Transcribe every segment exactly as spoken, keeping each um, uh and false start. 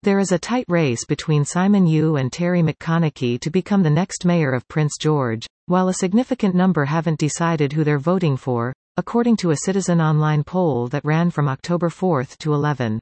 There is a tight race between Simon Yu and Terry McConaughey to become the next mayor of Prince George, while a significant number haven't decided who they're voting for, according to a Citizen Online poll that ran from October fourth to eleventh.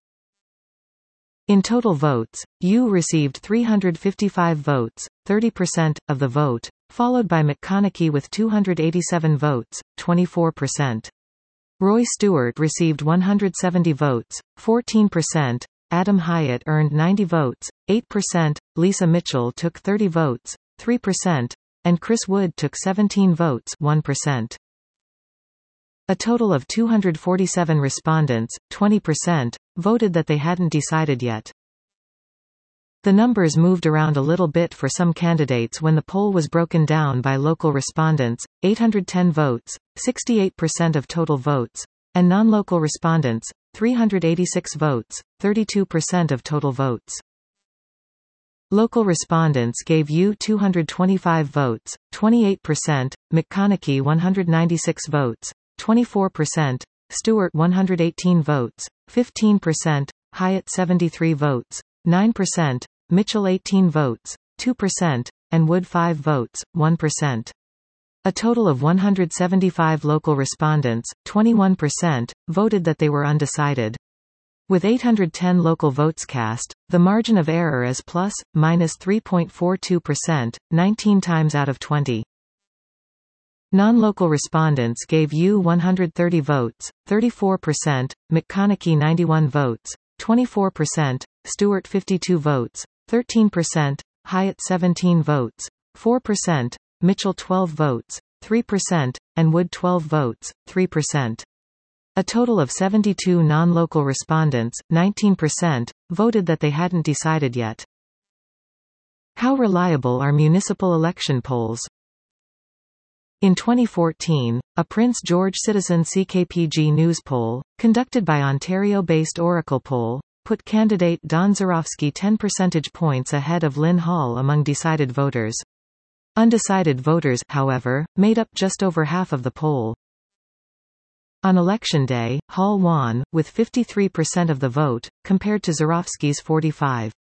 In total votes, Yu received three hundred fifty-five votes, thirty percent, of the vote, followed by McConaughey with two hundred eighty-seven votes, twenty-four percent. Roy Stewart received one hundred seventy votes, fourteen percent, Adam Hyatt earned ninety votes, eight percent, Lisa Mitchell took thirty votes, three percent, and Chris Wood took seventeen votes, one percent. A total of two hundred forty-seven respondents, twenty percent, voted that they hadn't decided yet. The numbers moved around a little bit for some candidates when the poll was broken down by local respondents, eight hundred ten votes, sixty-eight percent of total votes, and non-local respondents, three hundred eighty-six votes, thirty-two percent of total votes. Local respondents gave Yu two hundred twenty-five votes, twenty-eight percent, McConaughey one hundred ninety-six votes, twenty-four percent, Stewart one hundred eighteen votes, fifteen percent, Hyatt seventy-three votes, nine percent, Mitchell eighteen votes, two percent, and Wood five votes, one percent. A total of one hundred seventy-five local respondents, twenty-one percent, voted that they were undecided. With eight hundred ten local votes cast, the margin of error is plus, minus three point four two percent, nineteen times out of twenty. Non-local respondents gave Yu one hundred thirty votes, thirty-four percent, McConaughey ninety-one votes, twenty-four percent, Stewart fifty-two votes, thirteen percent, Hyatt seventeen votes, four percent, Mitchell twelve votes, three percent, and Wood twelve votes, three percent. A total of seventy-two non-local respondents, nineteen percent, voted that they hadn't decided yet. How reliable are municipal election polls? In twenty fourteen, a Prince George Citizen C K P G News poll, conducted by Ontario-based Oracle Poll, put candidate Don Zarofsky ten percentage points ahead of Lynn Hall among decided voters. Undecided voters, however, made up just over half of the poll. On election day, Hall won, with fifty-three percent of the vote, compared to Zarofsky's forty-five.